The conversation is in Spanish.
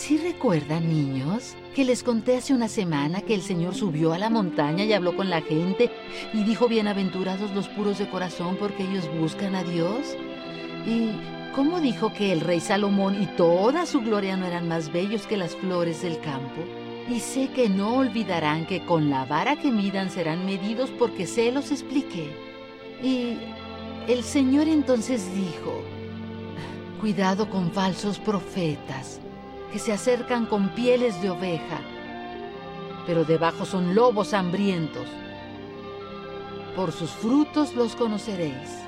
¿Sí recuerdan, niños, que les conté hace una semana que el Señor subió a la montaña y habló con la gente y dijo: bienaventurados los puros de corazón porque ellos buscan a Dios? ¿Y cómo dijo que el rey Salomón y toda su gloria no eran más bellos que las flores del campo? Y sé que no olvidarán que con la vara que midan serán medidos, porque se los expliqué. Y el Señor entonces dijo: cuidado con falsos profetas, que se acercan con pieles de oveja, pero debajo son lobos hambrientos. Por sus frutos los conoceréis.